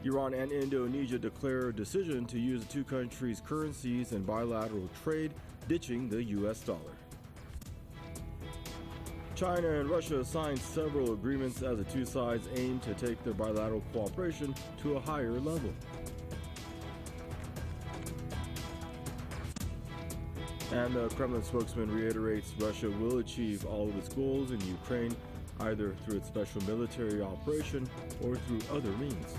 Iran and Indonesia declare a decision to use the two countries' currencies in bilateral trade, ditching the U.S. dollar. China and Russia signed several agreements as the two sides aim to take their bilateral cooperation to a higher level. And the Kremlin spokesman reiterates Russia will achieve all of its goals in Ukraine, either through its special military operation or through other means.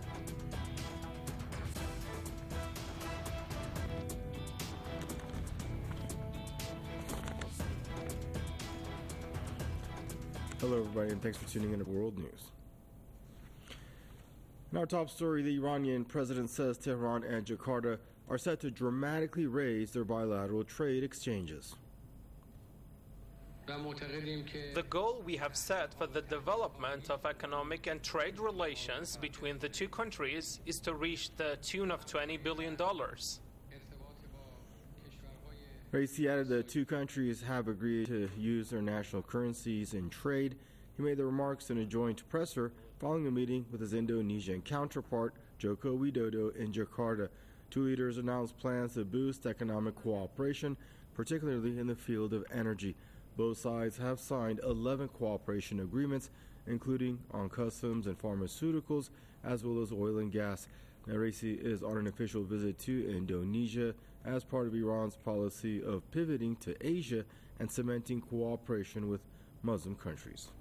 Hello everybody, and thanks for tuning in to World News. In our top story, the Iranian president says Tehran and Jakarta are set to dramatically raise their bilateral trade exchanges. The goal we have set for the development of economic and trade relations between the two countries is to reach the tune of $20 billion. Raisi added the two countries have agreed to use their national currencies in trade. He made the remarks in a joint presser following a meeting with his Indonesian counterpart, Joko Widodo, in Jakarta. Two leaders announced plans to boost economic cooperation, particularly in the field of energy. Both sides have signed 11 cooperation agreements, including on customs and pharmaceuticals, as well as oil and gas. Now, Raisi is on an official visit to Indonesia as part of Iran's policy of pivoting to Asia and cementing cooperation with Muslim countries.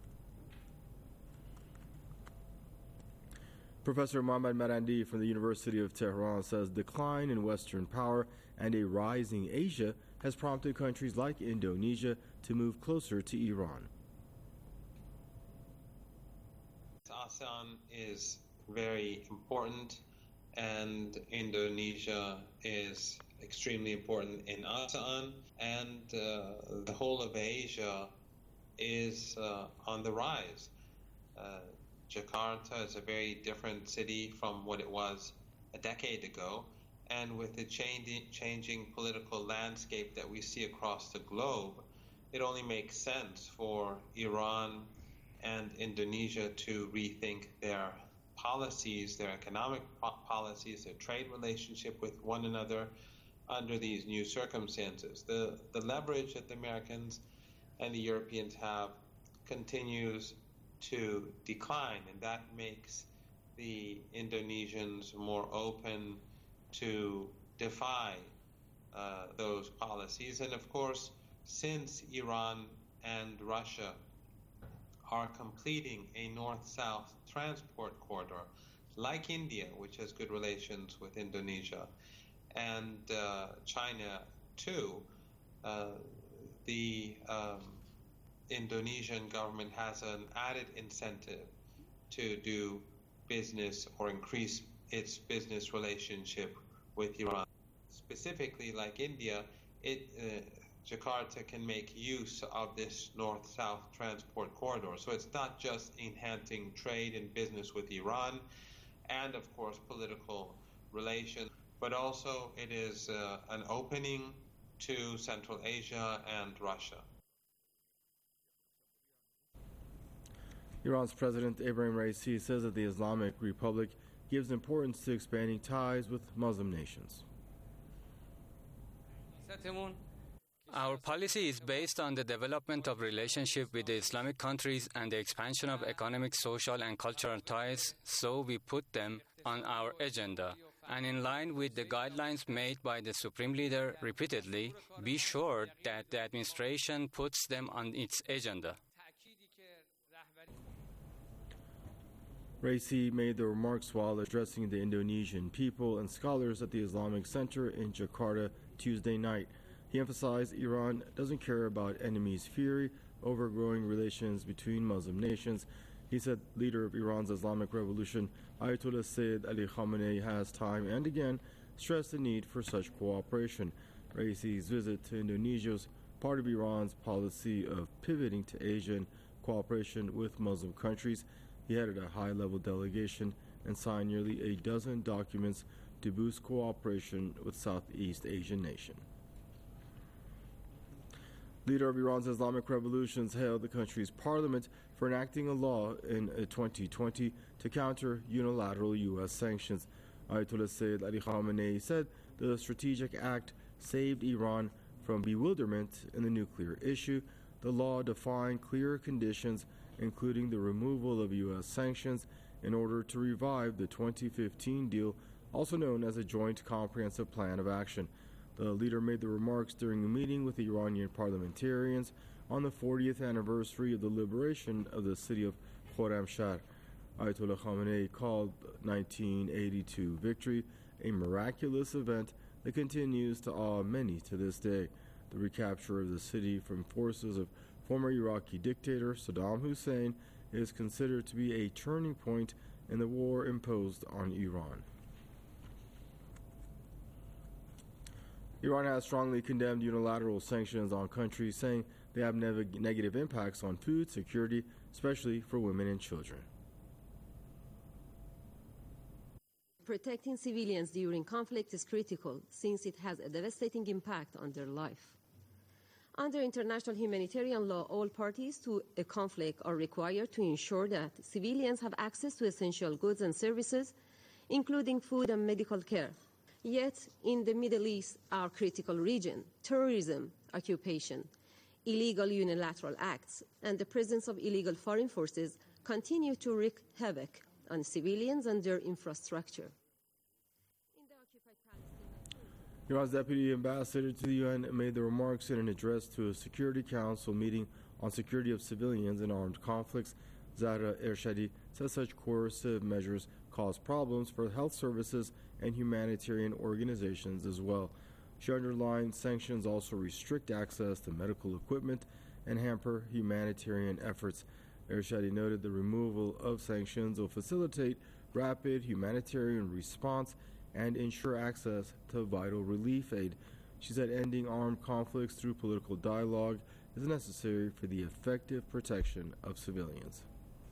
Professor Mohammad Marandi from the University of Tehran says decline in Western power and a rising Asia has prompted countries like Indonesia to move closer to Iran. ASEAN is very important, and Indonesia is extremely important in ASEAN, and the whole of Asia is on the rise. Jakarta is a very different city from what it was a decade ago, and with the changing political landscape that we see across the globe, it only makes sense for Iran and Indonesia to rethink their policies, their economic policies, their trade relationship with one another under these new circumstances. The leverage that the Americans and the Europeans have continues to decline, and that makes the Indonesians more open to defy those policies. And of course, since Iran and Russia are completing a north-south transport corridor, like India, which has good relations with Indonesia, and China too, the Indonesian government has an added incentive to do business or increase its business relationship with Iran. Specifically, like India, Jakarta can make use of this north-south transport corridor. So it's not just enhancing trade and business with Iran and, of course, political relations, but also it is an opening to Central Asia and Russia. Iran's President Ebrahim Raisi says that the Islamic Republic gives importance to expanding ties with Muslim nations. Our policy is based on the development of relationship with the Islamic countries and the expansion of economic, social, and cultural ties, so we put them on our agenda. And in line with the guidelines made by the Supreme Leader repeatedly, be sure that the administration puts them on its agenda. Raisi made the remarks while addressing the Indonesian people and scholars at the Islamic Center in Jakarta Tuesday night. He emphasized Iran doesn't care about enemies' fury over growing relations between Muslim nations. He said leader of Iran's Islamic Revolution, Ayatollah Sayyid Ali Khamenei, has time and again stressed the need for such cooperation. Raisi's visit to Indonesia is part of Iran's policy of pivoting to Asian cooperation with Muslim countries. He headed a high-level delegation and signed nearly a dozen documents to boost cooperation with Southeast Asian nations. Leader of Iran's Islamic Revolutions hailed the country's parliament for enacting a law in 2020 to counter unilateral U.S. sanctions. Ayatollah Sayyid Ali Khamenei said the strategic act saved Iran from bewilderment in the nuclear issue. The law defined clear conditions, including the removal of U.S. sanctions, in order to revive the 2015 deal, also known as a Joint Comprehensive Plan of Action. The leader made the remarks during a meeting with Iranian parliamentarians on the 40th anniversary of the liberation of the city of Khorramshahr. Ayatollah Khamenei called 1982 victory a miraculous event that continues to awe many to this day. The recapture of the city from forces of former Iraqi dictator Saddam Hussein is considered to be a turning point in the war imposed on Iran. Iran has strongly condemned unilateral sanctions on countries, saying they have negative impacts on food security, especially for women and children. Protecting civilians during conflict is critical, since it has a devastating impact on their life. Under international humanitarian law, all parties to a conflict are required to ensure that civilians have access to essential goods and services, including food and medical care. Yet, in the Middle East, our critical region, terrorism, occupation, illegal unilateral acts, and the presence of illegal foreign forces continue to wreak havoc on civilians and their infrastructure. Iran's deputy ambassador to the UN made the remarks in an address to a Security Council meeting on security of civilians in armed conflicts. Zahra Ershadi said such coercive measures cause problems for health services and humanitarian organizations as well. She underlined sanctions also restrict access to medical equipment and hamper humanitarian efforts. Ershadi noted the removal of sanctions will facilitate rapid humanitarian response and ensure access to vital relief aid. She said ending armed conflicts through political dialogue is necessary for the effective protection of civilians.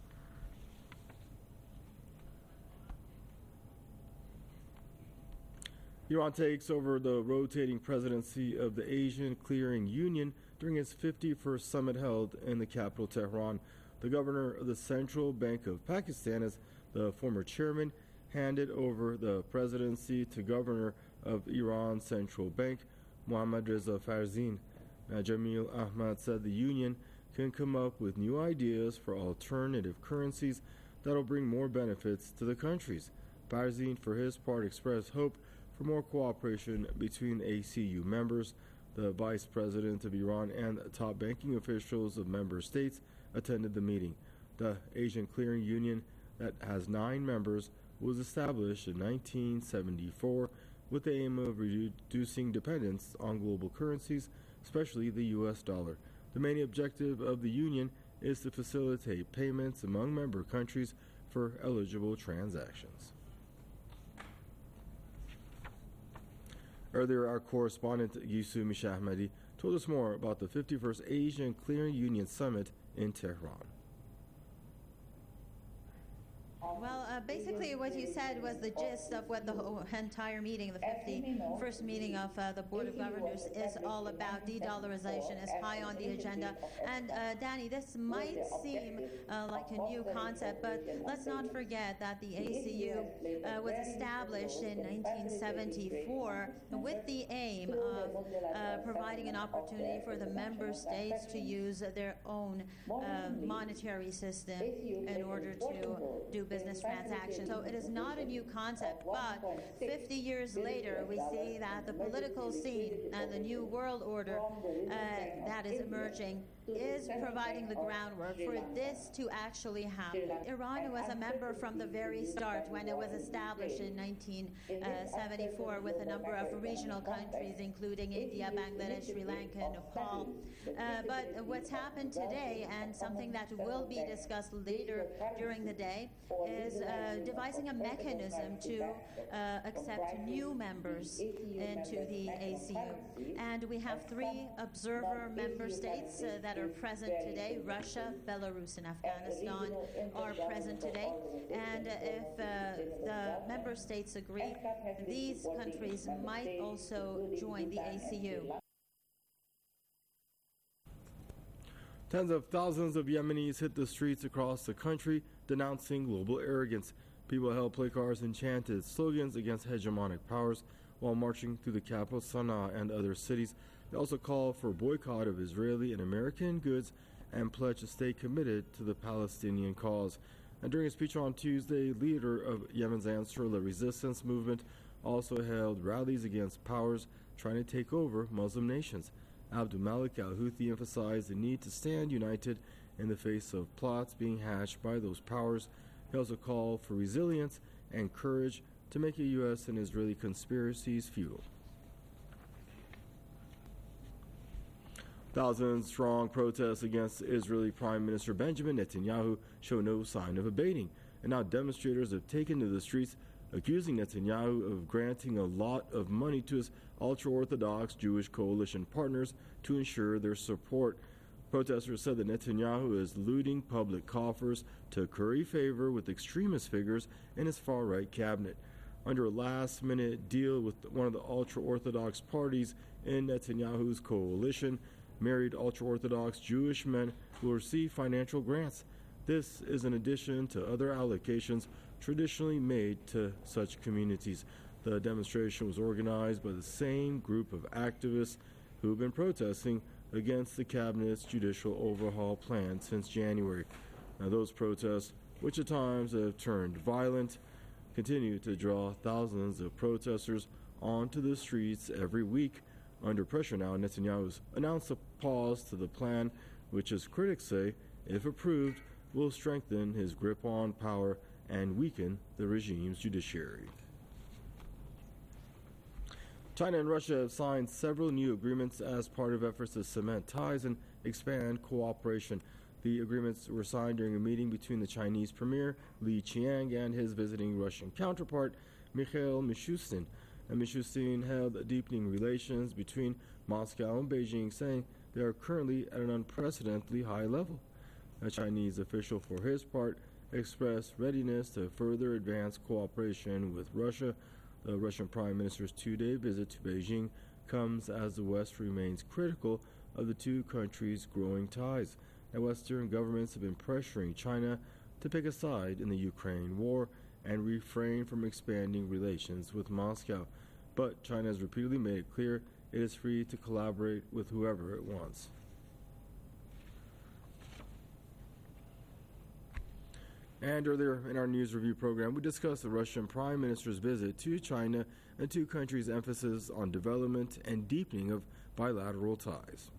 Iran takes over the rotating presidency of the Asian Clearing Union during its 51st summit held in the capital, Tehran. The governor of the Central Bank of Pakistan, as the former chairman, handed over the presidency to governor of Iran's central bank, Mohammad Reza Farzin. Jamil Ahmad said the union can come up with new ideas for alternative currencies that will bring more benefits to the countries. Farzin, for his part, expressed hope for more cooperation between ACU members. The vice president of Iran and top banking officials of member states attended the meeting. The Asian Clearing Union, that has 9 members, was established in 1974 with the aim of reducing dependence on global currencies, especially the U.S. dollar. The main objective of the union is to facilitate payments among member countries for eligible transactions. Earlier, our correspondent Yusuf Mishahmadi told us more about the 51st Asian Clearing Union Summit in Tehran. Well, basically what you said was the gist of what the whole entire meeting, the 51st meeting of the Board of Governors, is all about. De-dollarization is high on the agenda. And Danny, this might seem like a new concept, but let's not forget that the ACU was established in 1974 with the aim of providing an opportunity for the member states to use their own monetary system in order to do business transactions. So it is not a new concept, but 50 years later, we see that the political scene and the new world order that is emerging is providing the groundwork for this to actually happen. Iran was a member from the very start when it was established in 1974 with a number of regional countries, including India, Bangladesh, Sri Lanka, Nepal. But what's happened today, and something that will be discussed later during the day, is devising a mechanism to accept new members into the ACU. And we have 3 observer member states that are present today. Russia, Belarus, and Afghanistan are present today. And if the member states agree, these countries might also join the ACU. Tens of thousands of Yemenis hit the streets across the country denouncing global arrogance. People held placards and chanted slogans against hegemonic powers while marching through the capital Sana'a and other cities. They also called for a boycott of Israeli and American goods and pledged to stay committed to the Palestinian cause. And during a speech on Tuesday, leader of Yemen's Ansarullah resistance movement also held rallies against powers trying to take over Muslim nations. Abdul Malik al-Houthi emphasized the need to stand united in the face of plots being hatched by those powers. He also called for resilience and courage to make a U.S. and Israeli conspiracies futile. Thousand-strong protests against Israeli Prime Minister Benjamin Netanyahu show no sign of abating, and now demonstrators have taken to the streets accusing Netanyahu of granting a lot of money to his ultra-Orthodox Jewish coalition partners to ensure their support. Protesters said that Netanyahu is looting public coffers to curry favor with extremist figures in his far-right cabinet. Under a last-minute deal with one of the ultra-Orthodox parties in Netanyahu's coalition, married ultra-Orthodox Jewish men will receive financial grants. This is in addition to other allocations traditionally made to such communities. The demonstration was organized by the same group of activists who have been protesting against the cabinet's judicial overhaul plan since January. Now, those protests, which at times have turned violent, continue to draw thousands of protesters onto the streets every week. Under pressure now, Netanyahu's announced a pause to the plan, which, as critics say, if approved, will strengthen his grip on power and weaken the regime's judiciary. China and Russia have signed several new agreements as part of efforts to cement ties and expand cooperation. The agreements were signed during a meeting between the Chinese Premier Li Qiang and his visiting Russian counterpart Mikhail Mishustin. And Mishustin held deepening relations between Moscow and Beijing, saying they are currently at an unprecedentedly high level. A Chinese official, for his part, expressed readiness to further advance cooperation with Russia. The Russian Prime Minister's two-day visit to Beijing comes as the West remains critical of the two countries' growing ties. And Western governments have been pressuring China to pick a side in the Ukraine war and refrain from expanding relations with Moscow. But China has repeatedly made it clear it is free to collaborate with whoever it wants. And earlier in our news review program, we discussed the Russian Prime Minister's visit to China and two countries' emphasis on development and deepening of bilateral ties.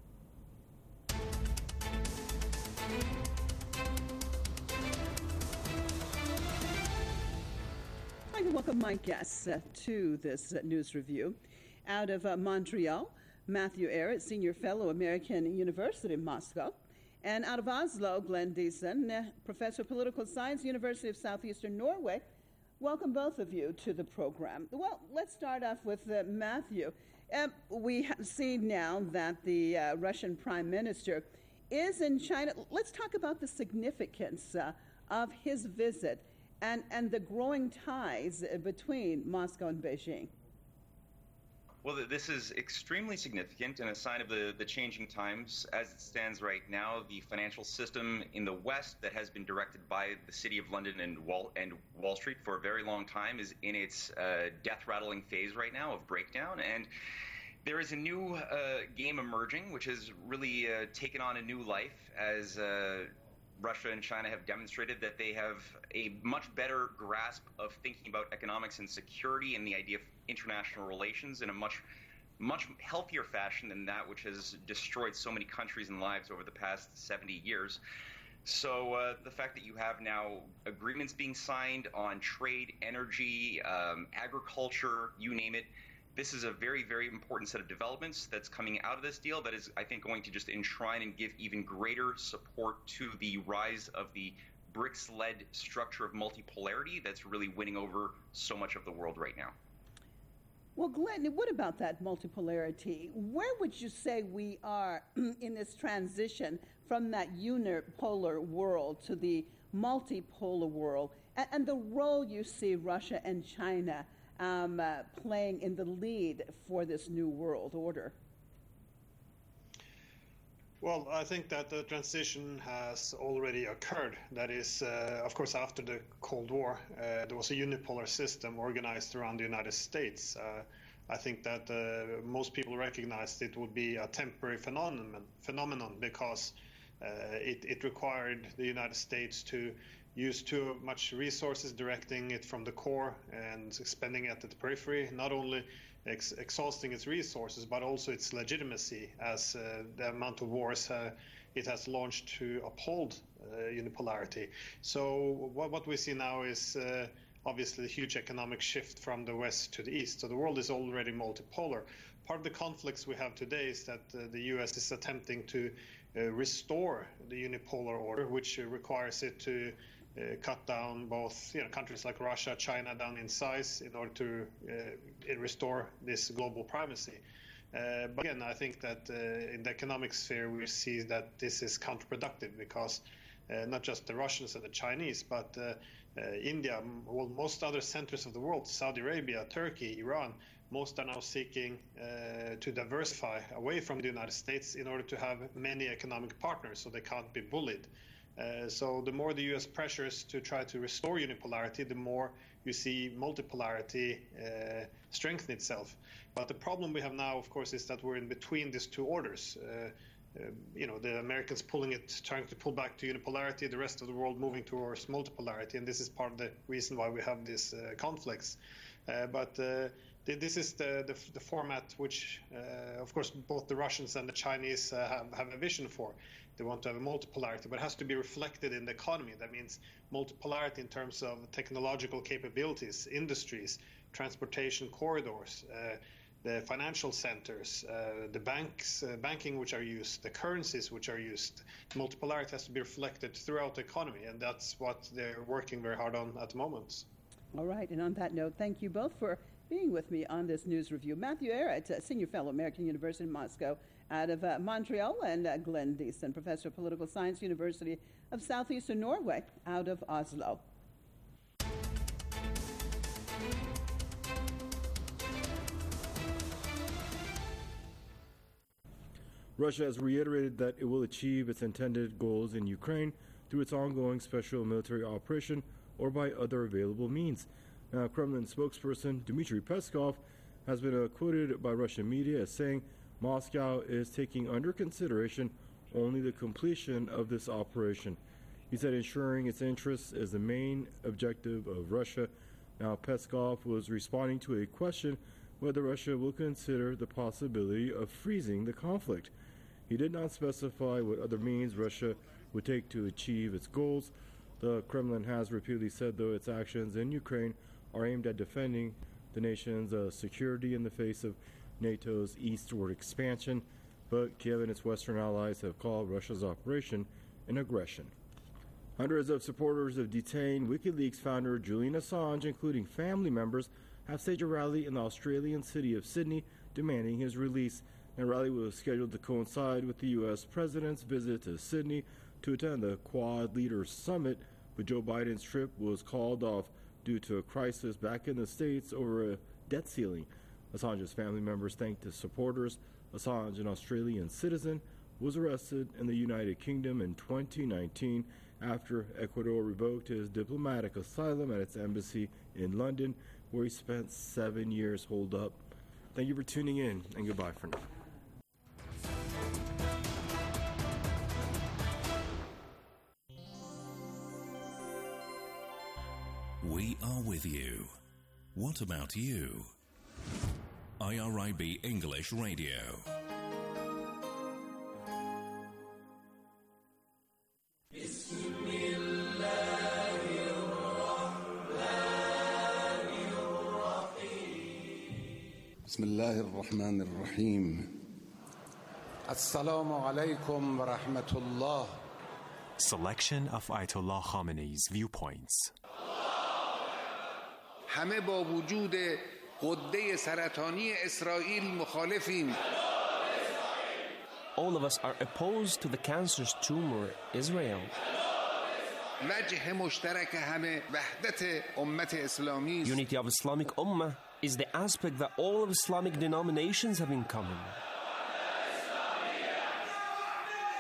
I'd like to welcome my guests to this news review. Out of Montreal, Matthew Ehret, Senior Fellow, American University in Moscow. And out of Oslo, Glenn Diesen, Professor of Political Science, University of Southeastern Norway. Welcome both of you to the program. Well, let's start off with Matthew. We have seen now that the Russian Prime Minister is in China. Let's talk about the significance of his visit and the growing ties between Moscow and Beijing. Well, this is extremely significant and a sign of the changing times. As it stands right now, the financial system in the West that has been directed by the City of London and Wall Street for a very long time is in its death-rattling phase right now of breakdown. And there is a new game emerging, which has really taken on a new life as Russia and China have demonstrated that they have a much better grasp of thinking about economics and security and the idea of international relations in a much healthier fashion than that which has destroyed so many countries and lives over the past 70 years. So the fact that you have now agreements being signed on trade, energy, agriculture, you name it, this is a very, very important set of developments that's coming out of this deal that is, I think, going to just enshrine and give even greater support to the rise of the BRICS-led structure of multipolarity that's really winning over so much of the world right now. Well, Glenn, what about that multipolarity? Where would you say we are in this transition from that unipolar world to the multipolar world, and the role you see Russia and China playing in the lead for this new world order? Well, I think that the transition has already occurred. That is, of course, after the Cold War, there was a unipolar system organized around the United States. I think that most people recognized it would be a temporary phenomenon because it required the United States to use too much resources, directing it from the core and expending it at the periphery, not only exhausting its resources, but also its legitimacy as the amount of wars it has launched to uphold unipolarity. So what we see now is obviously a huge economic shift from the west to the east. So the world is already multipolar. Part of the conflicts we have today is that the U.S. is attempting to restore the unipolar order, which requires it to cut down both countries like Russia, China down in size in order to restore this global primacy. But again, I think that in the economic sphere we see that this is counterproductive because not just the Russians and the Chinese, but India, well, most other centers of the world, Saudi Arabia, Turkey, Iran, most are now seeking to diversify away from the United States in order to have many economic partners so they can't be bullied. So the more the U.S. pressures to try to restore unipolarity, the more you see multipolarity strengthen itself. But the problem we have now, of course, is that we're in between these two orders. The Americans trying to pull back to unipolarity, the rest of the world moving towards multipolarity, and this is part of the reason why we have these conflicts. But this is the format which, of course, both the Russians and the Chinese have a vision for. They want to have a multipolarity, but it has to be reflected in the economy. That means multipolarity in terms of technological capabilities, industries, transportation corridors, the financial centers, the banking which are used, the currencies which are used. Multipolarity has to be reflected throughout the economy, and that's what they're working very hard on at the moment. All right, and on that note, thank you both for being with me on this news review. Matthew Ehret, Senior Fellow, American University in Moscow, out of Montreal, and Glenn Deason, Professor of Political Science, University of Southeastern Norway, out of Oslo. Russia has reiterated that it will achieve its intended goals in Ukraine through its ongoing special military operation or by other available means. Now, Kremlin spokesperson Dmitry Peskov has been quoted by Russian media as saying Moscow is taking under consideration only the completion of this operation. He said ensuring its interests is the main objective of Russia. Now, Peskov was responding to a question whether Russia will consider the possibility of freezing the conflict. He did not specify what other means Russia would take to achieve its goals. The Kremlin has repeatedly said, though, its actions in Ukraine are aimed at defending the nation's security in the face of NATO's eastward expansion, but Kiev and its Western allies have called Russia's operation an aggression. Hundreds of supporters of detained WikiLeaks founder Julian Assange, including family members, have staged a rally in the Australian city of Sydney demanding his release. The rally was scheduled to coincide with the U.S. president's visit to Sydney to attend the Quad Leaders Summit, but Joe Biden's trip was called off due to a crisis back in the States over a debt ceiling. Assange's family members thanked his supporters. Assange, an Australian citizen, was arrested in the United Kingdom in 2019 after Ecuador revoked his diplomatic asylum at its embassy in London, where he spent 7 years holed up. Thank you for tuning in, and goodbye for now. We are with you. What about you? IRIB English Radio. بسم الله الرحمن الرحيم. السلام عليكم ورحمة الله. Selection of Ayatollah Khamenei's viewpoints. همه با وجود غده سرطانی اسرائیل مخالفیم. All of us are opposed to the cancerous tumor Israel. وجه مشترک همه وحدت امت اسلامی. Unity of Islamic Ummah is the aspect that all of Islamic denominations have in common.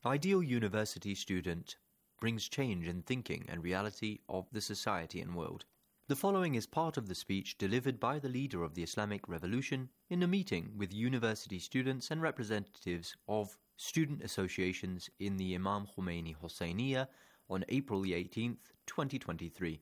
Ideal University Student brings change in thinking and reality of the society and world. The following is part of the speech delivered by the leader of the Islamic Revolution in a meeting with university students and representatives of student associations in the Imam Khomeini Hosseiniya on April the 18th, 2023.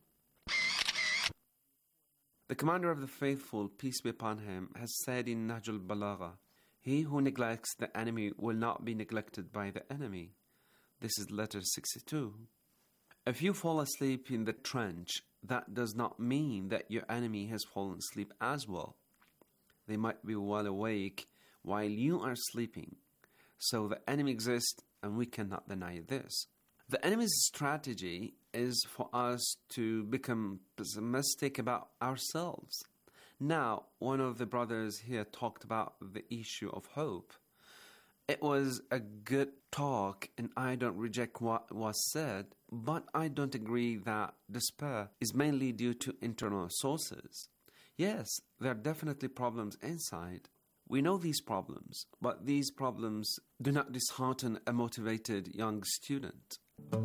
The Commander of the Faithful, peace be upon him, has said in Nahj al-Balagha, "He who neglects the enemy will not be neglected by the enemy." This is letter 62. If you fall asleep in the trench, that does not mean that your enemy has fallen asleep as well. They might be well awake while you are sleeping. So the enemy exists, and we cannot deny this. The enemy's strategy is for us to become pessimistic about ourselves. Now, one of the brothers here talked about the issue of hope. It was a good talk, and I don't reject what was said, but I don't agree that despair is mainly due to internal sources. Yes, there are definitely problems inside. We know these problems, but these problems do not dishearten a motivated young student.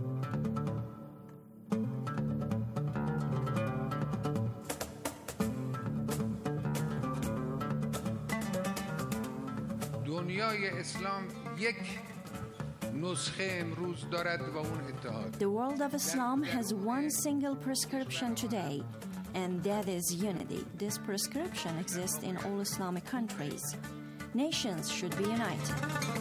The world of Islam has one single prescription today, and that is unity. This prescription exists in all Islamic countries. Nations should be united.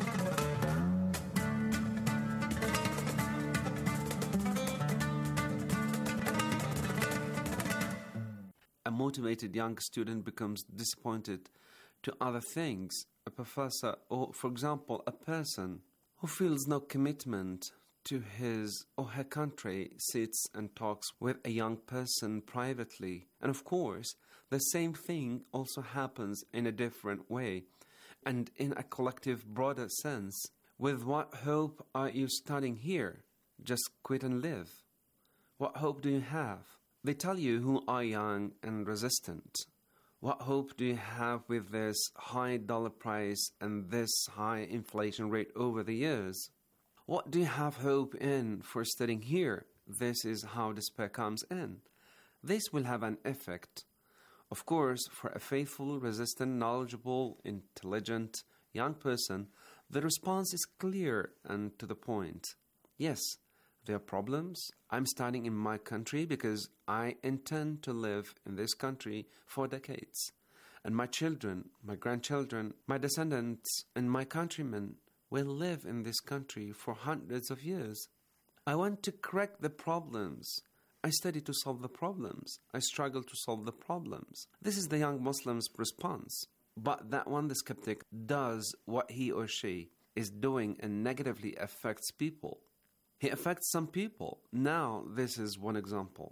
A motivated young student becomes disappointed to other things. A professor, or for example, a person who feels no commitment to his or her country sits and talks with a young person privately. And of course, the same thing also happens in a different way and in a collective, broader sense. With what hope are you studying here? Just quit and live. What hope do you have? They tell you who are young and resistant. What hope do you have with this high dollar price and this high inflation rate over the years? What do you have hope in for studying here? This is how despair comes in. This will have an effect. Of course, for a faithful, resistant, knowledgeable, intelligent young person, the response is clear and to the point. Yes, there are problems. I'm studying in my country because I intend to live in this country for decades. And my children, my grandchildren, my descendants, and my countrymen will live in this country for hundreds of years. I want to correct the problems. I study to solve the problems. I struggle to solve the problems. This is the young Muslim's response. But that one, the skeptic, does what he or she is doing and negatively affects people. He affects some people. Now, this is one example.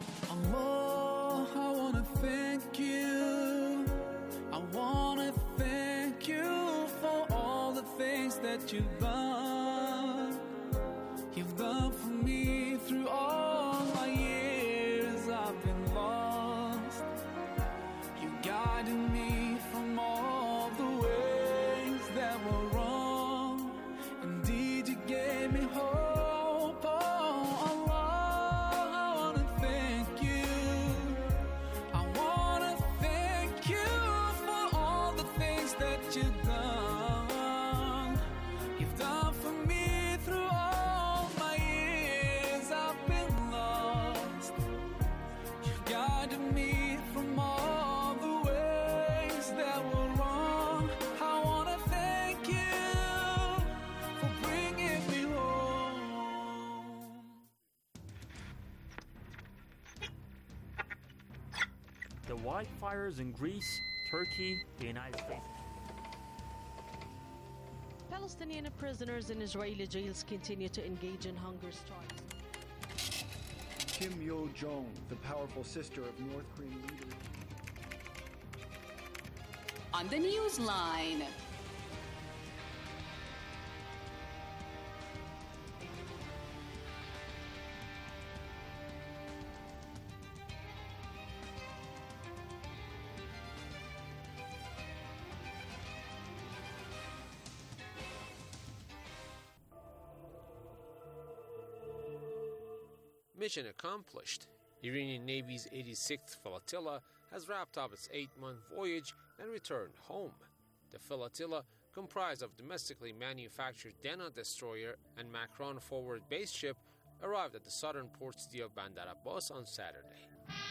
Allah, I want to thank you. I want to thank you for all the things that you've done. You've done for me through all my years I've been lost. You guided me from all the ways that were wrong. Indeed, you gave me hope. The wildfires in Greece, Turkey, the United States. Palestinian prisoners in Israeli jails continue to engage in hunger strikes. Kim Yo-jong, the powerful sister of North Korean leader. On the Newsline. Mission accomplished. Iranian Navy's 86th flotilla has wrapped up its 8-month voyage and returned home. The flotilla, comprised of domestically manufactured Dana destroyer and Macron forward base ship, arrived at the southern port city of Bandar Abbas on Saturday.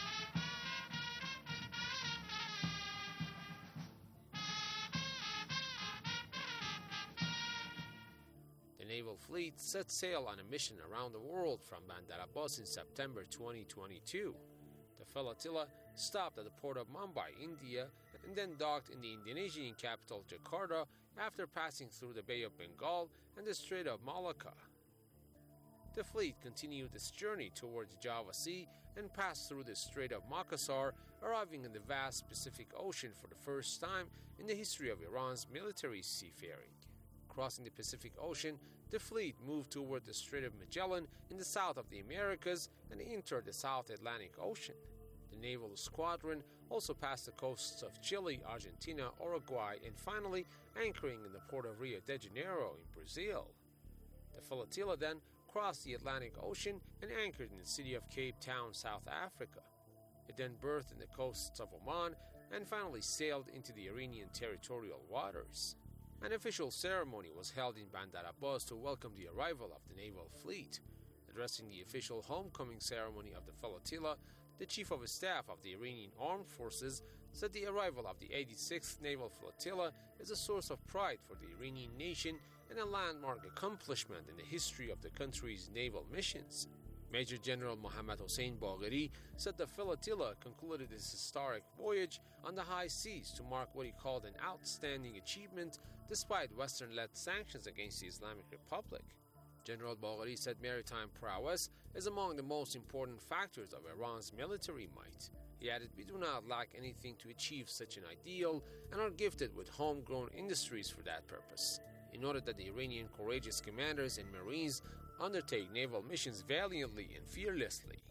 The naval fleet set sail on a mission around the world from Bandar Abbas in September 2022. The flotilla stopped at the port of Mumbai, India, and then docked in the Indonesian capital Jakarta after passing through the Bay of Bengal and the Strait of Malacca. The fleet continued its journey towards the Java Sea and passed through the Strait of Makassar, arriving in the vast Pacific Ocean for the first time in the history of Iran's military seafaring. Crossing the Pacific Ocean, the fleet moved toward the Strait of Magellan in the south of the Americas and entered the South Atlantic Ocean. The naval squadron also passed the coasts of Chile, Argentina, Uruguay, and finally anchoring in the port of Rio de Janeiro in Brazil. The flotilla then crossed the Atlantic Ocean and anchored in the city of Cape Town, South Africa. It then berthed in the coasts of Oman and finally sailed into the Iranian territorial waters. An official ceremony was held in Bandar Abbas to welcome the arrival of the naval fleet. Addressing the official homecoming ceremony of the flotilla, the Chief of Staff of the Iranian Armed Forces said the arrival of the 86th Naval Flotilla is a source of pride for the Iranian nation and a landmark accomplishment in the history of the country's naval missions. Major General Mohammad Hossein Bagheri said the flotilla concluded its historic voyage on the high seas to mark what he called an outstanding achievement despite Western-led sanctions against the Islamic Republic. General Bagheri said maritime prowess is among the most important factors of Iran's military might. He added, "We do not lack anything to achieve such an ideal and are gifted with homegrown industries for that purpose." He noted that the Iranian courageous commanders and Marines undertake naval missions valiantly and fearlessly.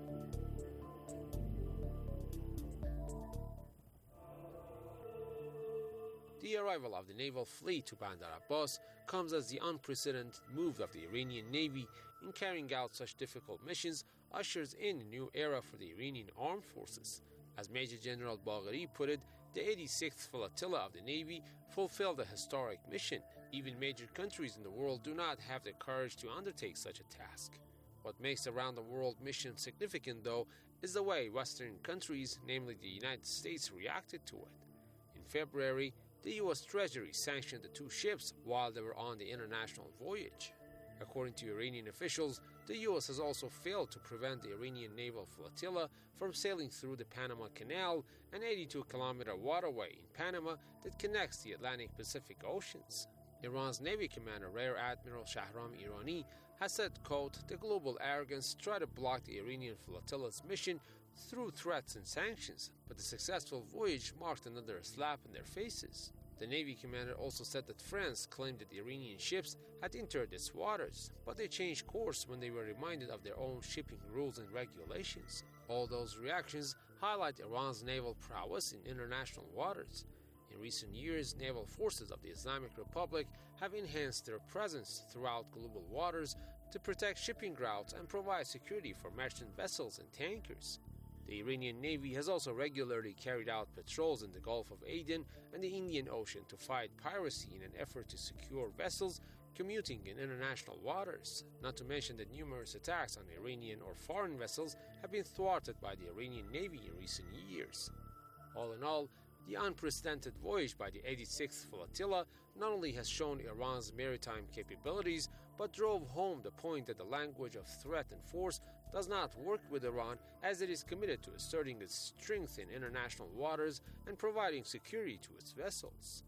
The arrival of the naval fleet to Bandar Abbas comes as the unprecedented move of the Iranian Navy in carrying out such difficult missions ushers in a new era for the Iranian armed forces. As Major General Bagheri put it, the 86th flotilla of the Navy fulfilled a historic mission. Even major countries in the world do not have the courage to undertake such a task. What makes the round-the-world mission significant, though, is the way Western countries, namely the United States, reacted to it. In February, the U.S. Treasury sanctioned the two ships while they were on the international voyage. According to Iranian officials, the U.S. has also failed to prevent the Iranian naval flotilla from sailing through the Panama Canal, an 82-kilometer waterway in Panama that connects the Atlantic-Pacific Oceans. Iran's Navy commander, Rear Admiral Shahram Irani, has said, quote, "The global arrogance tried to block the Iranian flotilla's mission through threats and sanctions, but the successful voyage marked another slap in their faces." The Navy commander also said that France claimed that the Iranian ships had entered its waters, but they changed course when they were reminded of their own shipping rules and regulations. All those reactions highlight Iran's naval prowess in international waters. In recent years, naval forces of the Islamic Republic have enhanced their presence throughout global waters to protect shipping routes and provide security for merchant vessels and tankers. The Iranian Navy has also regularly carried out patrols in the Gulf of Aden and the Indian Ocean to fight piracy in an effort to secure vessels commuting in international waters, not to mention that numerous attacks on Iranian or foreign vessels have been thwarted by the Iranian Navy in recent years. All in all, the unprecedented voyage by the 86th Flotilla not only has shown Iran's maritime capabilities, but drove home the point that the language of threat and force does not work with Iran, as it is committed to asserting its strength in international waters and providing security to its vessels.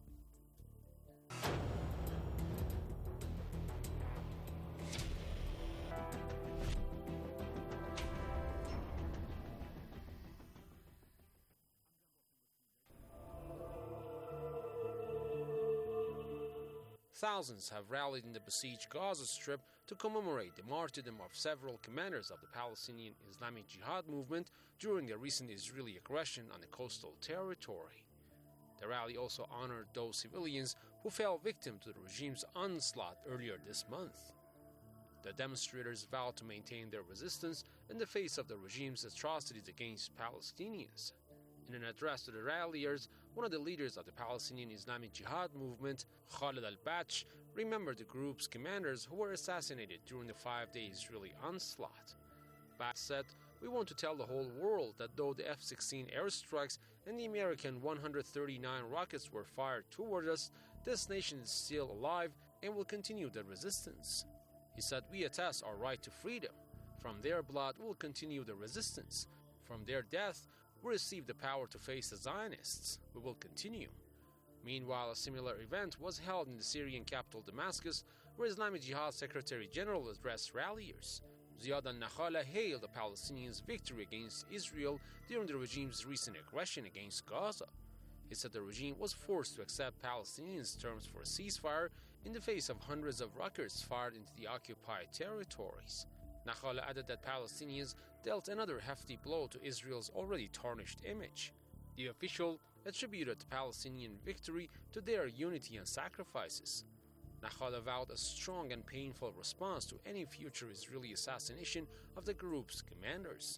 Thousands have rallied in the besieged Gaza Strip to commemorate the martyrdom of several commanders of the Palestinian Islamic Jihad movement during the recent Israeli aggression on the coastal territory. The rally also honored those civilians who fell victim to the regime's onslaught earlier this month. The demonstrators vowed to maintain their resistance in the face of the regime's atrocities against Palestinians. In an address to the ralliers, one of the leaders of the Palestinian Islamic Jihad movement, Khalid al-Batsh, remembered the group's commanders who were assassinated during the 5-day Israeli onslaught. Batsh said, "We want to tell the whole world that though the F-16 airstrikes and the American 139 rockets were fired toward us, this nation is still alive and will continue the resistance." He said, "We attest our right to freedom. From their blood, we will continue the resistance. From their death, we receive the power to face the Zionists. We will continue." Meanwhile, a similar event was held in the Syrian capital Damascus, where Islamic Jihad Secretary General addressed ralliers. Ziad al-Nakhala hailed the Palestinians' victory against Israel during the regime's recent aggression against Gaza. He said the regime was forced to accept Palestinians' terms for a ceasefire in the face of hundreds of rockets fired into the occupied territories. Nakhala added that Palestinians dealt another hefty blow to Israel's already tarnished image. The official attributed the Palestinian victory to their unity and sacrifices. Nakhala vowed a strong and painful response to any future Israeli assassination of the group's commanders.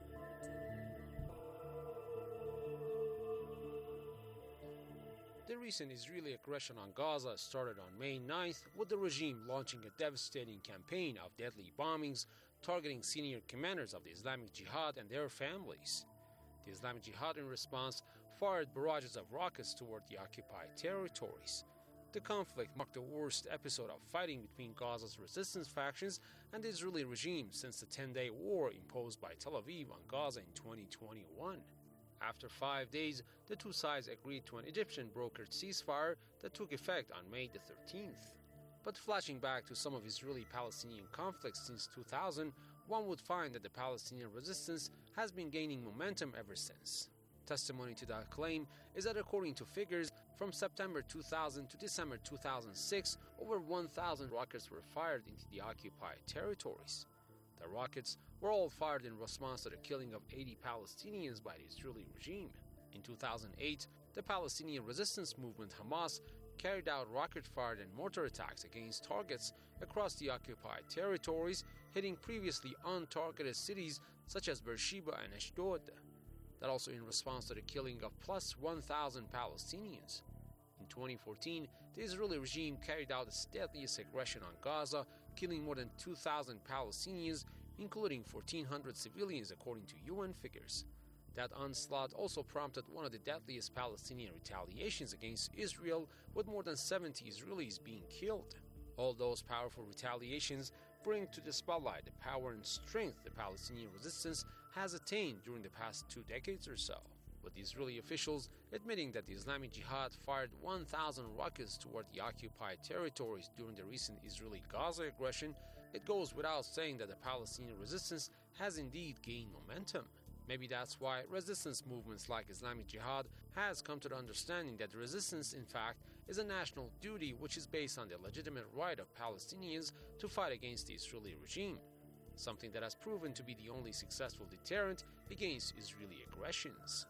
The recent Israeli aggression on Gaza started on May 9th, with the regime launching a devastating campaign of deadly bombings targeting senior commanders of the Islamic Jihad and their families. The Islamic Jihad, in response, fired barrages of rockets toward the occupied territories. The conflict marked the worst episode of fighting between Gaza's resistance factions and the Israeli regime since the 10-day war imposed by Tel Aviv on Gaza in 2021. After 5 days, the two sides agreed to an Egyptian-brokered ceasefire that took effect on May the 13th. But flashing back to some of Israeli-Palestinian conflicts since 2000, one would find that the Palestinian resistance has been gaining momentum ever since. Testimony to that claim is that according to figures, from September 2000 to December 2006, over 1,000 rockets were fired into the occupied territories. The rockets were all fired in response to the killing of 80 Palestinians by the Israeli regime. In 2008, the Palestinian resistance movement Hamas carried out rocket-fired and mortar attacks against targets across the occupied territories, hitting previously untargeted cities such as Beersheba and Ashdod. That also in response to the killing of plus 1,000 Palestinians. In 2014, the Israeli regime carried out its deadliest aggression on Gaza, killing more than 2,000 Palestinians, including 1,400 civilians according to UN figures. That onslaught also prompted one of the deadliest Palestinian retaliations against Israel, with more than 70 Israelis being killed. All those powerful retaliations bring to the spotlight the power and strength the Palestinian resistance has attained during the past 2 decades or so, with the Israeli officials admitting that the Islamic Jihad fired 1,000 rockets toward the occupied territories during the recent Israeli Gaza aggression. It goes without saying that the Palestinian resistance has indeed gained momentum. Maybe that's why resistance movements like Islamic Jihad has come to the understanding that resistance, in fact, is a national duty which is based on the legitimate right of Palestinians to fight against the Israeli regime, something that has proven to be the only successful deterrent against Israeli aggressions.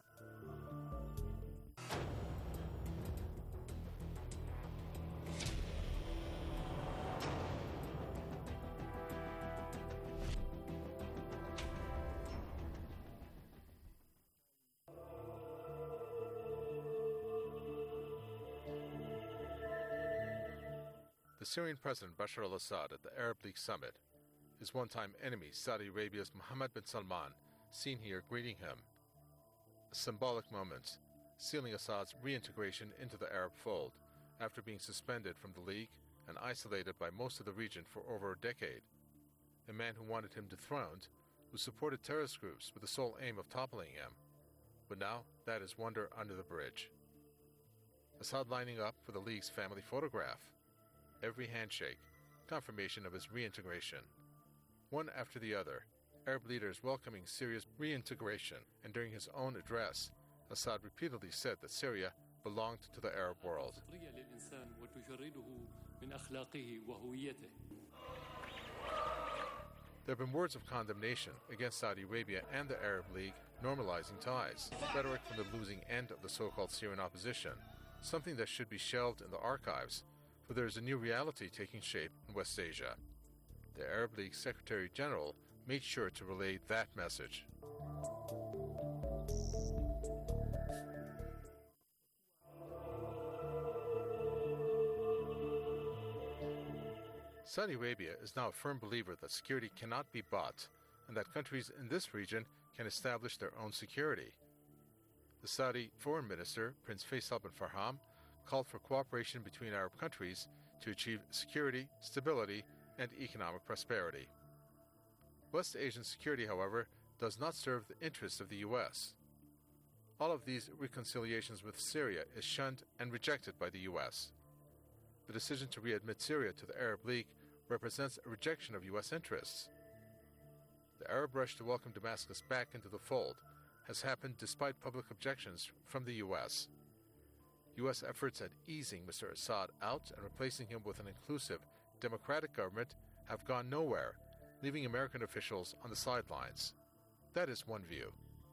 The Syrian President Bashar al-Assad at the Arab League Summit, his one-time enemy Saudi Arabia's Mohammed bin Salman seen here greeting him. A symbolic moment, sealing Assad's reintegration into the Arab fold after being suspended from the League and isolated by most of the region for over a decade. A man who wanted him dethroned, who supported terrorist groups with the sole aim of toppling him. But now that is wonder under the bridge. Assad lining up for the League's family photograph. Every handshake, confirmation of his reintegration. One after the other, Arab leaders welcoming Syria's reintegration, and during his own address, Assad repeatedly said that Syria belonged to the Arab world. There have been words of condemnation against Saudi Arabia and the Arab League normalizing ties, rhetoric from the losing end of the so-called Syrian opposition, something that should be shelved in the archives, for there is a new reality taking shape in West Asia. The Arab League Secretary General made sure to relay that message. Saudi Arabia is now a firm believer that security cannot be bought and that countries in this region can establish their own security. The Saudi Foreign Minister, Prince Faisal bin Farham, called for cooperation between Arab countries to achieve security, stability, and economic prosperity. West Asian security, however, does not serve the interests of the U.S. All of these reconciliations with Syria is shunned and rejected by the U.S. The decision to readmit Syria to the Arab League represents a rejection of U.S. interests. The Arab rush to welcome Damascus back into the fold has happened despite public objections from the U.S. U.S. efforts at easing Mr. Assad out and replacing him with an inclusive, democratic government have gone nowhere, leaving American officials on the sidelines. That is one view.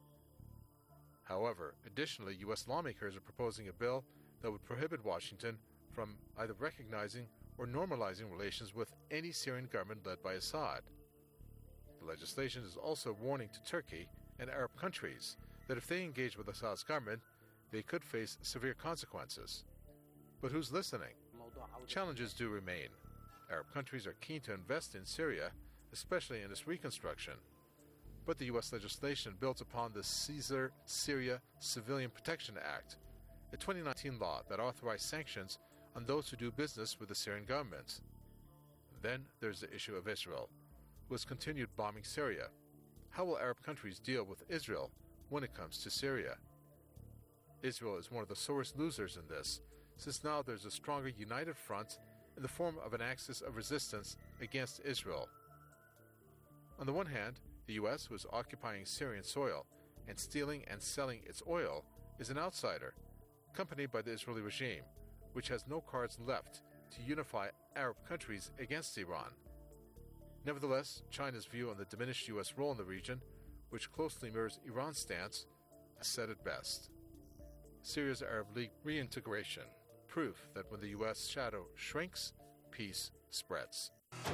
However, additionally, U.S. lawmakers are proposing a bill that would prohibit Washington from either recognizing or normalizing relations with any Syrian government led by Assad. The legislation is also a warning to Turkey and Arab countries that if they engage with Assad's government, they could face severe consequences. But who's listening? Challenges do remain. Arab countries are keen to invest in Syria, especially in its reconstruction. But the U.S. legislation builds upon the Caesar Syria Civilian Protection Act, a 2019 law that authorized sanctions on those who do business with the Syrian government. Then there's the issue of Israel, who has continued bombing Syria. How will Arab countries deal with Israel when it comes to Syria? Israel is one of the sorest losers in this, since now there's a stronger united front in the form of an axis of resistance against Israel. On the one hand, the U.S., who is occupying Syrian soil and stealing and selling its oil, is an outsider, accompanied by the Israeli regime, which has no cards left to unify Arab countries against Iran. Nevertheless, China's view on the diminished U.S. role in the region, which closely mirrors Iran's stance, has said it best. Syria's Arab League reintegration, proof that when the U.S. shadow shrinks, peace spreads.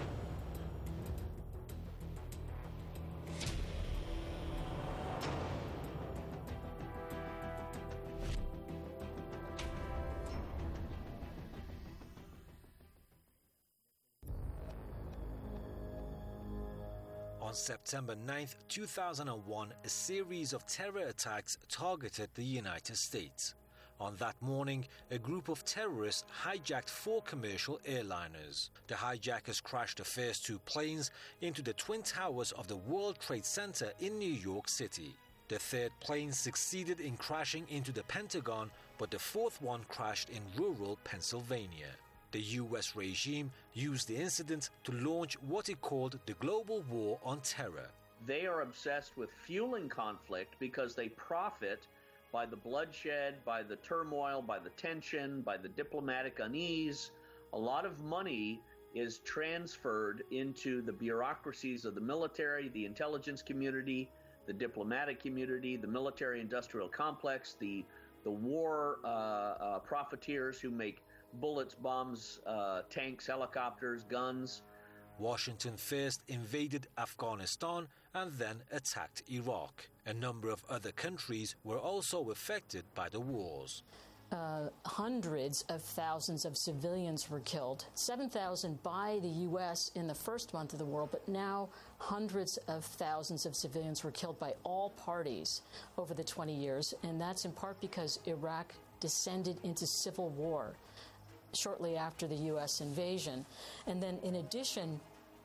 On September 9, 2001, a series of terror attacks targeted the United States. On that morning, a group of terrorists hijacked 4 commercial airliners. The hijackers crashed the first 2 planes into the Twin Towers of the World Trade Center in New York City. The third plane succeeded in crashing into the Pentagon, but the fourth one crashed in rural Pennsylvania. The U.S. regime used the incident to launch what it called the Global War on Terror. They are obsessed with fueling conflict because they profit by the bloodshed, by the turmoil, by the tension, by the diplomatic unease. A lot of money is transferred into the bureaucracies of the military, the intelligence community, the diplomatic community, the military-industrial complex, the war profiteers who make bullets, bombs, tanks, helicopters, guns. Washington first invaded Afghanistan and then attacked Iraq. A number of other countries were also affected by the wars. Hundreds of thousands of civilians were killed. 7,000 by the U.S. in the first month of the war, but now hundreds of thousands of civilians were killed by all parties over the 20 years, and that's in part because Iraq descended into civil war shortly after the U.S. invasion. And then in addition,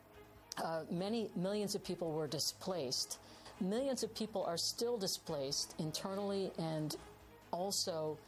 many millions of people were displaced. Millions of people are still displaced internally and also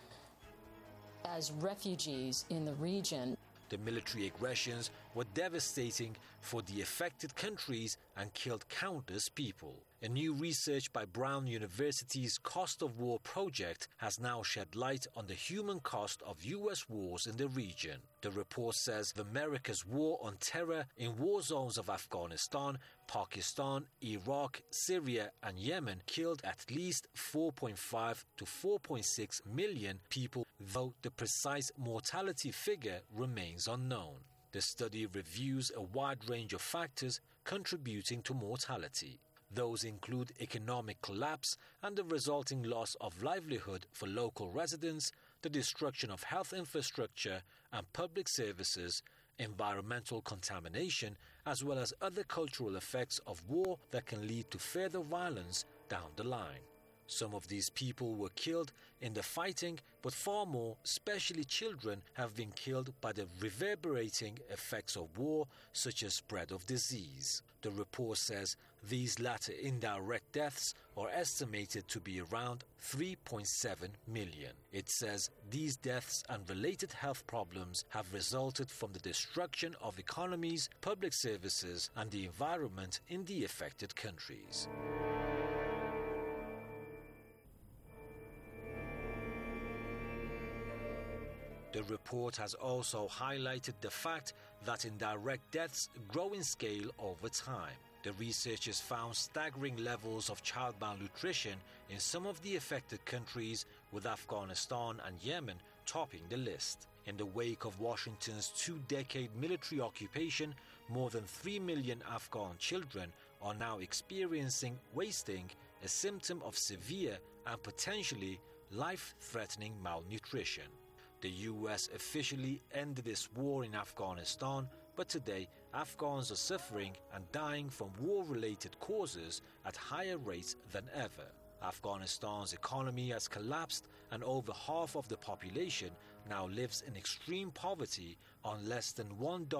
as refugees in the region. The military aggressions were devastating for the affected countries and killed countless people. A new research by Brown University's Cost of War project has now shed light on the human cost of U.S. wars in the region. The report says America's war on terror in war zones of Afghanistan, Pakistan, Iraq, Syria, and Yemen killed at least 4.5 to 4.6 million people, though the precise mortality figure remains unknown. The study reviews a wide range of factors contributing to mortality. Those include economic collapse and the resulting loss of livelihood for local residents, the destruction of health infrastructure and public services, environmental contamination, as well as other cultural effects of war that can lead to further violence down the line. Some of these people were killed in the fighting, but far more, especially children, have been killed by the reverberating effects of war, such as spread of disease. The report says these latter indirect deaths are estimated to be around 3.7 million. It says these deaths and related health problems have resulted from the destruction of economies, public services, and the environment in the affected countries. The report has also highlighted the fact that indirect deaths grow in scale over time. The researchers found staggering levels of child malnutrition in some of the affected countries, with Afghanistan and Yemen topping the list. In the wake of Washington's two-decade military occupation, more than 3 million Afghan children are now experiencing wasting, a symptom of severe and potentially life-threatening malnutrition. The U.S. officially ended its war in Afghanistan, but today Afghans are suffering and dying from war-related causes at higher rates than ever. Afghanistan's economy has collapsed, and over half of the population now lives in extreme poverty on less than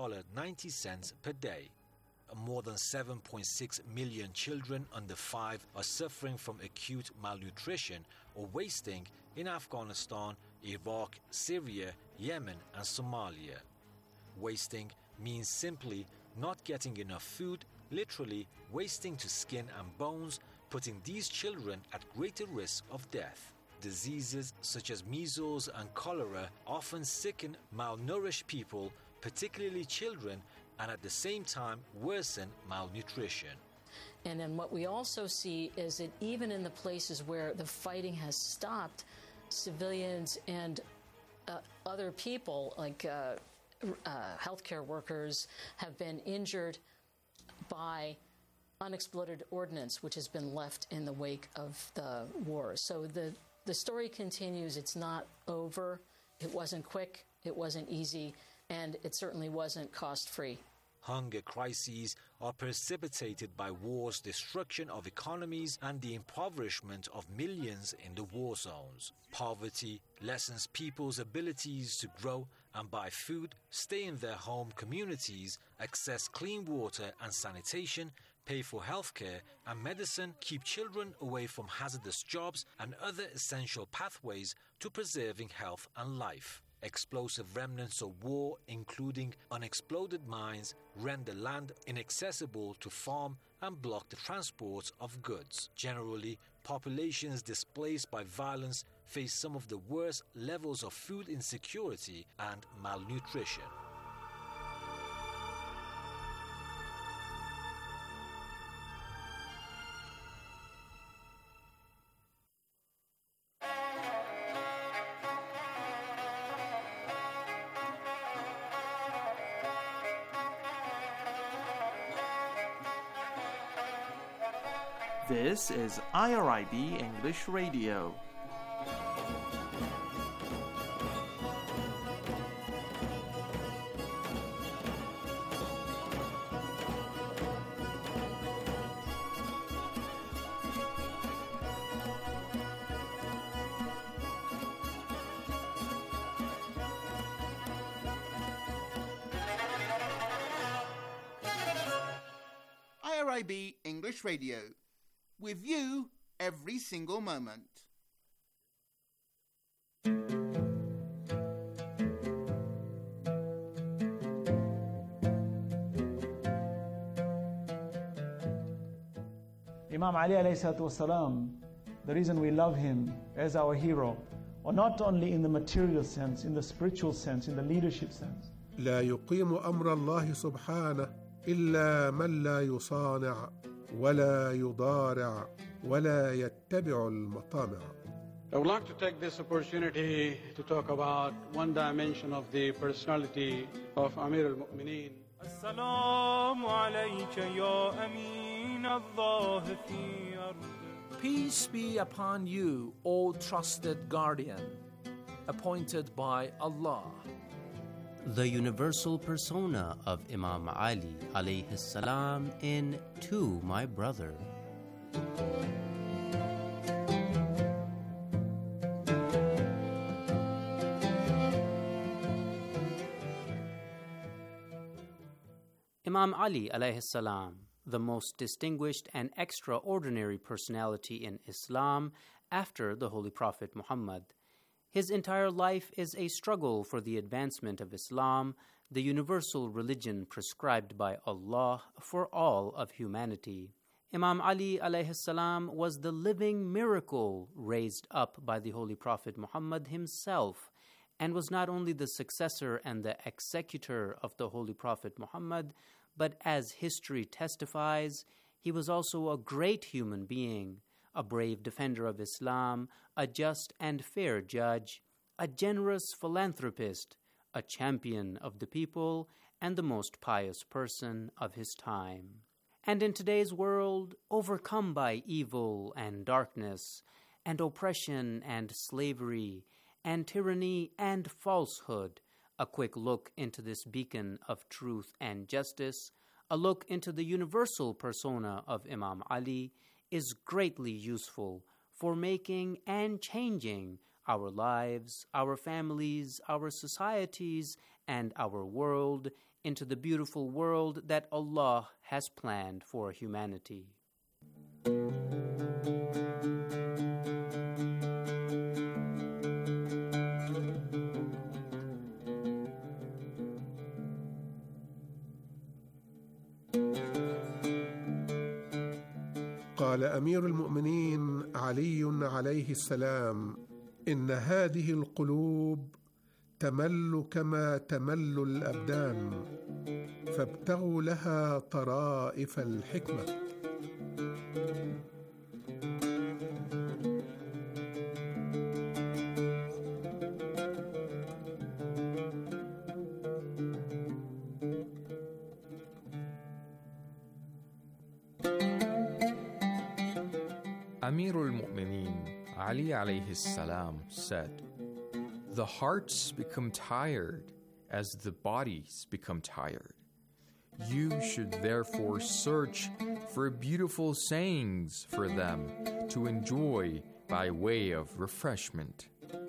$1.90 per day. More than 7.6 million children under 5 are suffering from acute malnutrition or wasting in Afghanistan, Iraq, Syria, Yemen, and Somalia. Wasting means simply not getting enough food, literally wasting to skin and bones, putting these children at greater risk of death. Diseases such as measles and cholera often sicken malnourished people, particularly children, and at the same time worsen malnutrition. And then what we also see is that even in the places where the fighting has stopped, civilians and other people, like healthcare workers, have been injured by unexploded ordnance, which has been left in the wake of the war. So the story continues. It's not over. It wasn't quick. It wasn't easy. And it certainly wasn't cost-free. Hunger crises are precipitated by war's destruction of economies and the impoverishment of millions in the war zones. Poverty lessens people's abilities to grow and buy food, stay in their home communities, access clean water and sanitation, pay for healthcare and medicine, keep children away from hazardous jobs and other essential pathways to preserving health and life. Explosive remnants of war, including unexploded mines, render land inaccessible to farm and block the transport of goods. Generally, populations displaced by violence face some of the worst levels of food insecurity and malnutrition. This is IRIB English Radio. IRIB English Radio. With you every single moment. Imam Ali alayhi salatu wasalam, the reason we love him as our hero, or not only in the material sense, in the spiritual sense, in the leadership sense. لا يقيم أمر الله سبحانه إلا من لا يصانع ولا يضارع ولا يتبع المطامع. I would like to take this opportunity to talk about one dimension of the personality of Amir al-Mu'mineen. Peace be upon you, O trusted guardian, appointed by Allah. The universal persona of Imam Ali alayhi salam in To My Brother. Imam Ali alayhi salam, the most distinguished and extraordinary personality in Islam after the Holy Prophet Muhammad. His entire life is a struggle for the advancement of Islam, the universal religion prescribed by Allah for all of humanity. Imam Ali alayhi salam was the living miracle raised up by the Holy Prophet Muhammad himself, and was not only the successor and the executor of the Holy Prophet Muhammad, but as history testifies, he was also a great human being, a brave defender of Islam, a just and fair judge, a generous philanthropist, a champion of the people, and the most pious person of his time. And in today's world, overcome by evil and darkness, and oppression and slavery, and tyranny and falsehood, a quick look into this beacon of truth and justice, a look into the universal persona of Imam Ali, is greatly useful for making and changing our lives, our families, our societies, and our world into the beautiful world that Allah has planned for humanity. قال أمير المؤمنين علي عليه السلام: إن هذه القلوب تمل كما تمل الأبدان، فابتغوا لها طرائف الحكمة. Amir al-Mu'mineen Ali alayhi salam said, "The hearts become tired as the bodies become tired. You should therefore search for beautiful sayings for them to enjoy by way of refreshment."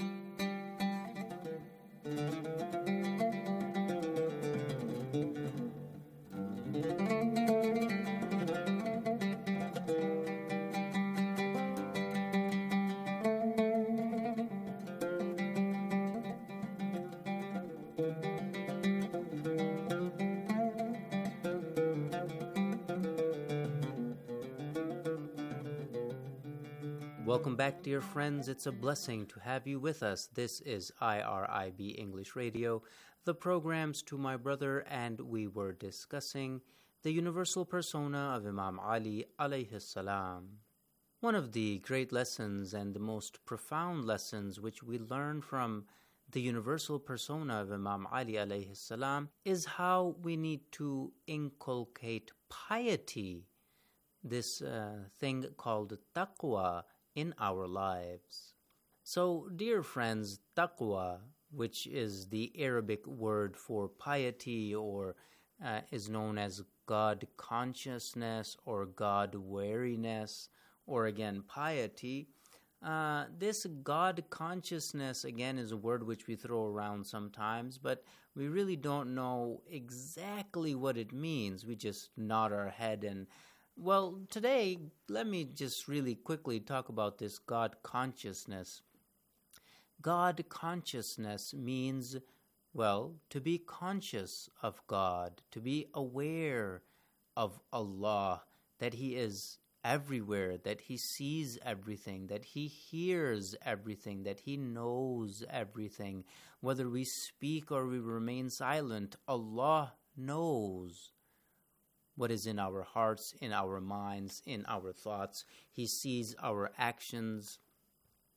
Welcome back, dear friends. It's a blessing to have you with us. This is IRIB English Radio, the programs To My Brother, and we were discussing the universal persona of Imam Ali alayhi salam. One of the great lessons and the most profound lessons which we learn from the universal persona of Imam Ali alayhi salam is how we need to inculcate piety, this thing called taqwa, in our lives. So, dear friends, taqwa, which is the Arabic word for piety, or is known as God consciousness or God wariness, or again piety, this God consciousness again is a word which we throw around sometimes, but we really don't know exactly what it means. We just nod our head and well, today, let me just really quickly talk about this God consciousness. God consciousness means, well, to be conscious of God, to be aware of Allah, that He is everywhere, that He sees everything, that He hears everything, that He knows everything. Whether we speak or we remain silent, Allah knows what is in our hearts, in our minds, in our thoughts. He sees our actions.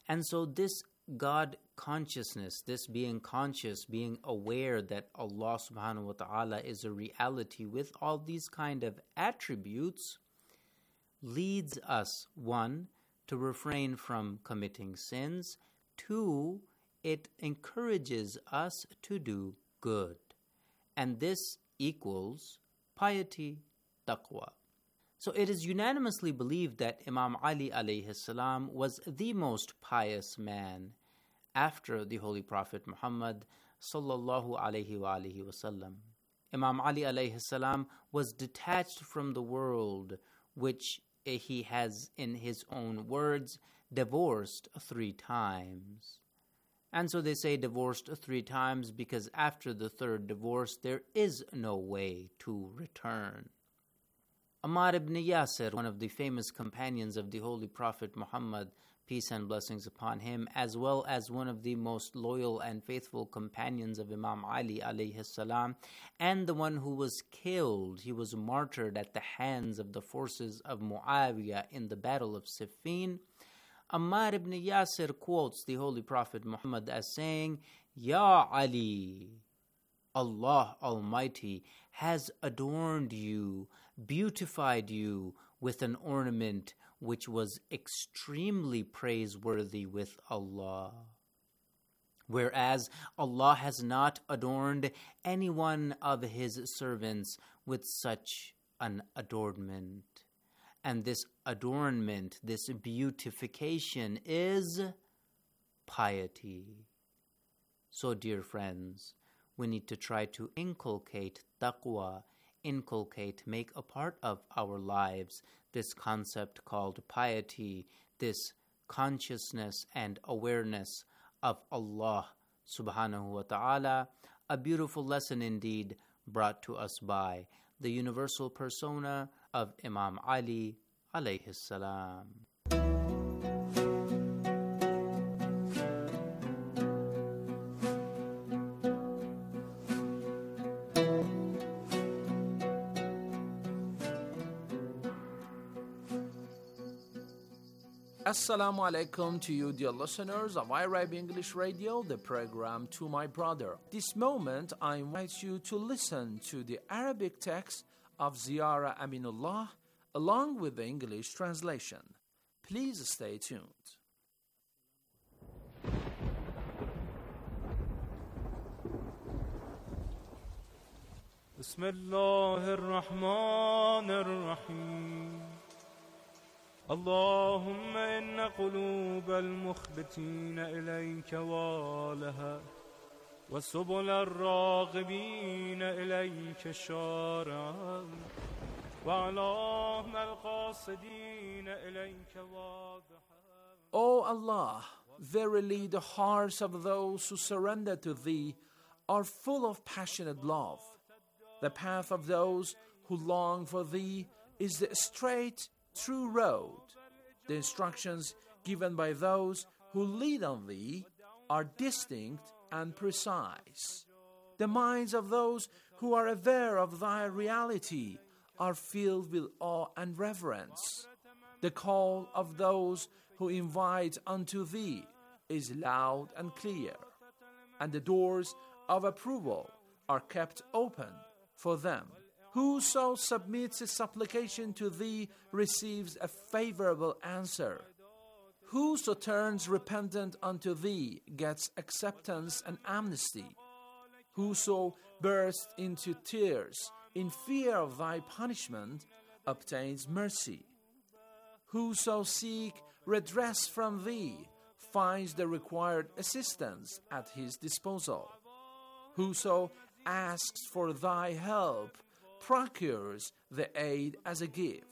And so this God consciousness, this being conscious, being aware that Allah subhanahu wa ta'ala is a reality with all these kind of attributes, leads us, one, to refrain from committing sins, two, it encourages us to do good. And this equals piety, taqwa. So it is unanimously believed that Imam Ali alayhi salam was the most pious man after the Holy Prophet Muhammad sallallahu alayhi wa alihi wasallam. Imam Ali alayhi salam was detached from the world, which he has, in his own words, divorced 3 times. And so they say divorced 3 times because after the 3rd divorce, there is no way to return. Ammar ibn Yasir, one of the famous companions of the Holy Prophet Muhammad, peace and blessings upon him, as well as one of the most loyal and faithful companions of Imam Ali alayhi salam, and the one who was killed, he was martyred at the hands of the forces of Muawiyah in the Battle of Siffin. Ammar ibn Yasir quotes the Holy Prophet Muhammad as saying, Ya Ali, Allah Almighty has adorned you, beautified you with an ornament which was extremely praiseworthy with Allah. Whereas Allah has not adorned any one of His servants with such an adornment. And this adornment, this beautification is piety. So, dear friends, we need to try to inculcate taqwa, make a part of our lives this concept called piety, this consciousness and awareness of Allah subhanahu wa ta'ala, a beautiful lesson indeed brought to us by the universal persona of Imam Ali alayhi salam. Assalamu alaikum to you, dear listeners of IRIB English Radio, the program To My Brother. This moment, I invite you to listen to the Arabic text of Ziyara Aminullah along with the English translation. Please stay tuned. Bismillah ar-Rahman ar-Rahim. اللهم إن قلوب المخبتين إليك والها وسبل الراغبين إليك شارعا وعلام القاصدين إليك واضحا. O Allah, verily the hearts of those who surrender to Thee are full of passionate love. The path of those who long for Thee is the straight, true road. The instructions given by those who lead on Thee are distinct and precise. The minds of those who are aware of Thy reality are filled with awe and reverence. The call of those who invite unto Thee is loud and clear, and the doors of approval are kept open for them. Whoso submits his supplication to Thee receives a favorable answer. Whoso turns repentant unto Thee gets acceptance and amnesty. Whoso bursts into tears in fear of Thy punishment obtains mercy. Whoso seek redress from Thee finds the required assistance at his disposal. Whoso asks for Thy help procures the aid as a gift.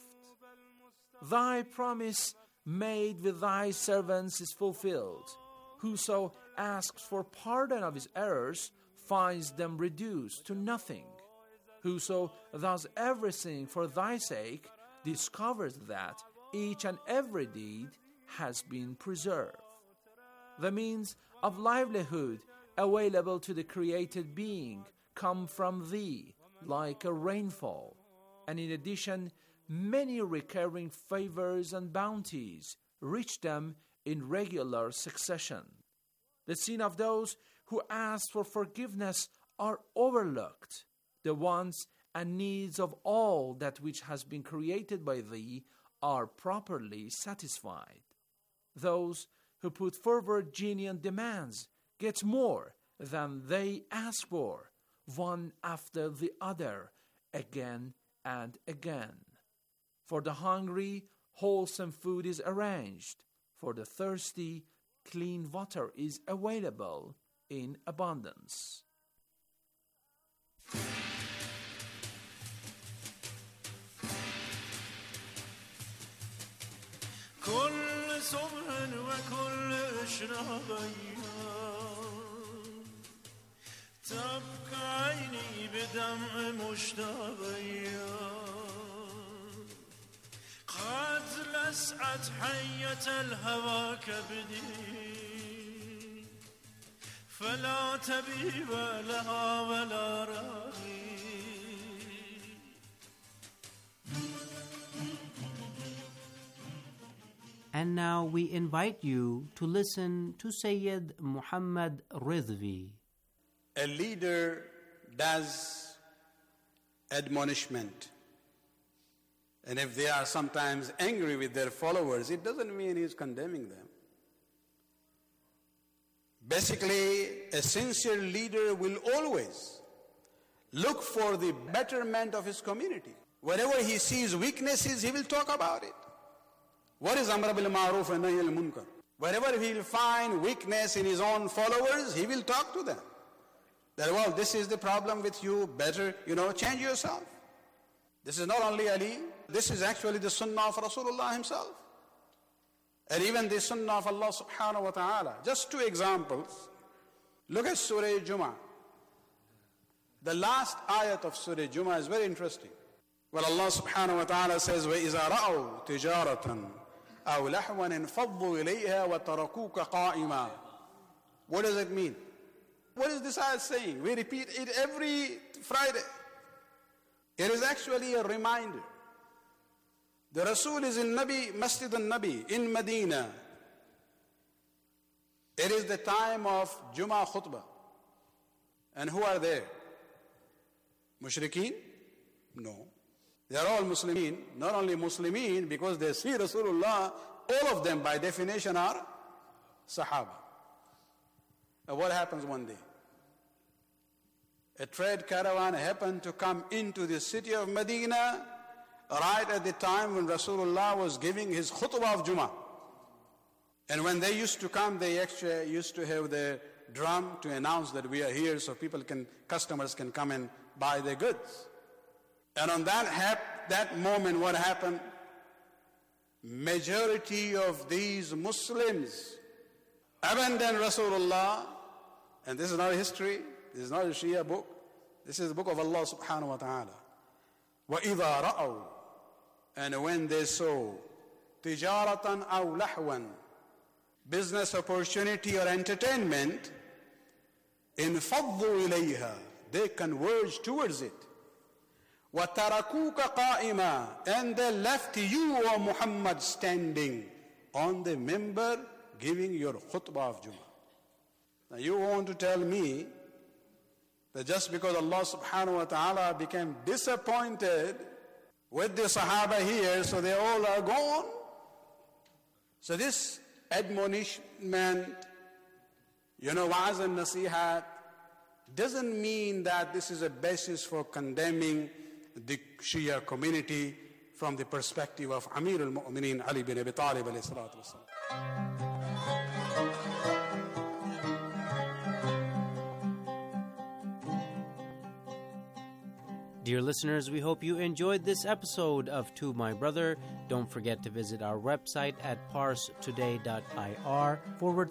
Thy promise made with Thy servants is fulfilled. Whoso asks for pardon of his errors finds them reduced to nothing. Whoso does everything for Thy sake discovers that each and every deed has been preserved. The means of livelihood available to the created being come from Thee like a rainfall, and in addition, many recurring favors and bounties reach them in regular succession. The sin of those who ask for forgiveness are overlooked. The wants and needs of all that which has been created by thee are properly satisfied. Those who put forward genuine demands get more than they ask for, one after the other, again and again. For the hungry, wholesome food is arranged. For the thirsty, clean water is available in abundance. كل صبح وكل إشراق تبكى عيني بدمع مشتاق قد لسعت حية الهوى كبدي فلا تبيب لها ولا راغي. And now we invite you to listen to Sayyid Muhammad Ridvi. A leader does admonishment. And if they are sometimes angry with their followers, it doesn't mean he's condemning them. Basically, a sincere leader will always look for the betterment of his community. Wherever he sees weaknesses, he will talk about it. What is Amr bil Ma'ruf and Nahy al Munkar? Wherever he will find weakness in his own followers, he will talk to them. That, well, this is the problem with you, better, change yourself. This is not only Ali, this is actually the sunnah of Rasulullah himself. And even the sunnah of Allah subhanahu wa ta'ala. Just two examples. Look at Surah Jumu'ah. The last ayat of Surah Jumu'ah is very interesting. Well, Allah subhanahu wa ta'ala says, وَإِذَا رَأَوْا تِجَارَةً أَوْ لَحْوًا انْفَضُّوا إِلَيْهَا وَتَرَكُوكَ قَائِمًا. What does it mean? What is this ayat saying? We repeat it every Friday. It is actually a reminder. The Rasul is in Masjid al-Nabi in Medina. It is the time of Jummah khutbah. And who are there? Mushrikeen? No. They are all Muslimin. Not only Muslimin, because they see Rasulullah, all of them by definition are Sahaba. And what happens one day? A trade caravan happened to come into the city of Medina right at the time when Rasulullah was giving his khutbah of Jummah. And when they used to come, they actually used to have their drum to announce that we are here so customers can come and buy their goods. And on that moment, what happened? Majority of these Muslims abandoned Rasulullah. And this is not a history. This is not a Shia book. This is the book of Allah subhanahu wa ta'ala. وَإِذَا رَأَوْا. And when they saw تِجَارَةً أَوْ لَحْوًا, business opportunity or entertainment, انْفَضُّوا إِلَيْهَا, they converged towards it. وَتَرَكُوكَ قَائِمًا, and they left you, O Muhammad, standing on the minbar giving your khutbah of Jummah. Now you want to tell me that just because Allah subhanahu wa ta'ala became disappointed with the Sahaba here, so they all are gone? So this admonishment, wa'az and nasihat, doesn't mean that this is a basis for condemning the Shia community from the perspective of Amir al-Mu'mineen Ali bin Abi Talib alayhi salatu wasalam. Dear listeners, we hope you enjoyed this episode of To My Brother. Don't forget to visit our website at parstoday.ir